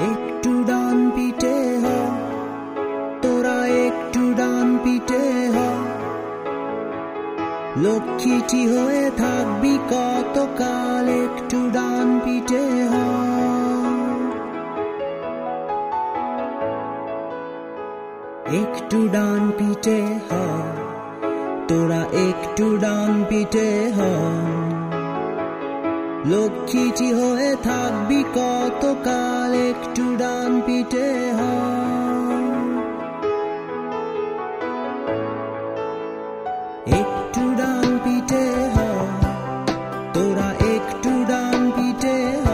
একটু ডান পিঠে হ, তোরা একটু ডান পিঠে হ, লক্ষ্মীটি হয়ে থাকবি কতকাল, একটু ডান পিঠে হ। একটু ডান পিঠে হ, তোরা একটু ডান পিঠে হ, লক্ষ্মীটি হয়ে থাকবি কতকাল, একটু ডান পিঠে হ। একটু ডান পিঠে হ, তোরা একটু ডান পিঠে হ,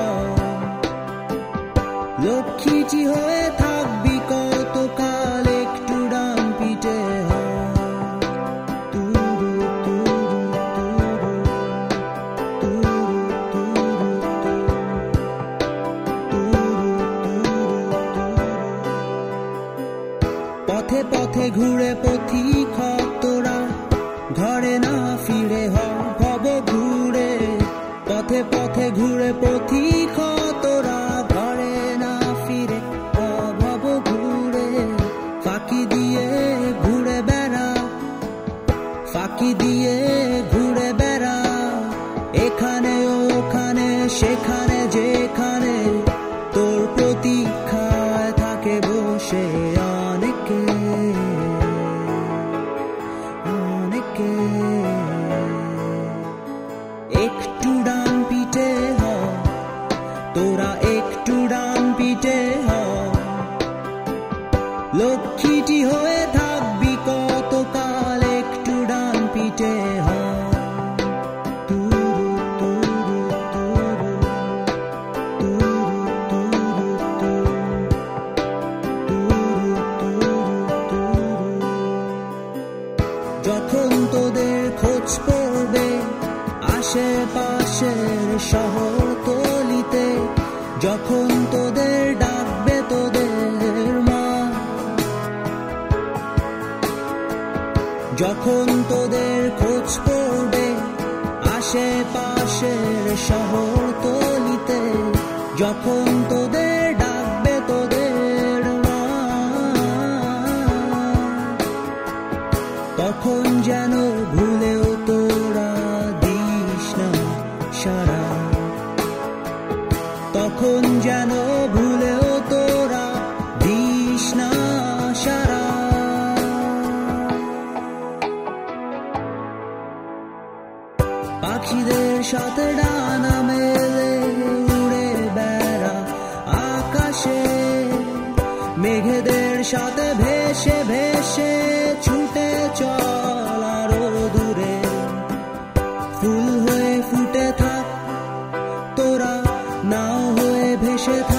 লক্ষ্মীটি হয়ে থাকবি কতকাল, একটু ডান পিঠে হ। পথে পথে ঘুরে পথিক হ, তোরা ঘরে না ফিরে হ ভব ঘুরে, পথে পথে ঘুরে পথিক হ, তোরা ঘরে না ফিরে হ ভব ঘুরে। ফাঁকি দিয়ে ঘুরে বেড়া, ফাঁকি দিয়ে ঘুরে বেড়া, এখানে ওখানে সেখানে যেখানে, তোর প্রতীক্ষায় থাকে বসে অনেকে অনেকে। একটু ডান পিঠে হ, তোরা একটু ডান পিঠে হ, লক্ষ্মীটি হয়ে থাকবি কতকাল, একটু ডান পিঠে হ। যখন তোদের খোঁজ পড়বে আশেপাশের শহরতলিতে, যখন তোদের ডাকবে তোদের মা, যখন তোদের খোঁজ পড়বে আশেপাশের শহরতলিতে, যখন তোদের ডাকবে তোদের মা, তখন যেন ভুলেও তোরা দিস না সারা, তখন যেন ভুলেও তোরা দিস না সারা। পাখিদের সাথে ডানা মেলে উড়ে বেড়া আকাশে, মেঘেদের সাথে ভেসে ভেসে ছুটে চল আরো দূরে। ফুল হয়ে ফুটে থাক, তোরা নাও হয়ে ভেসে থাক।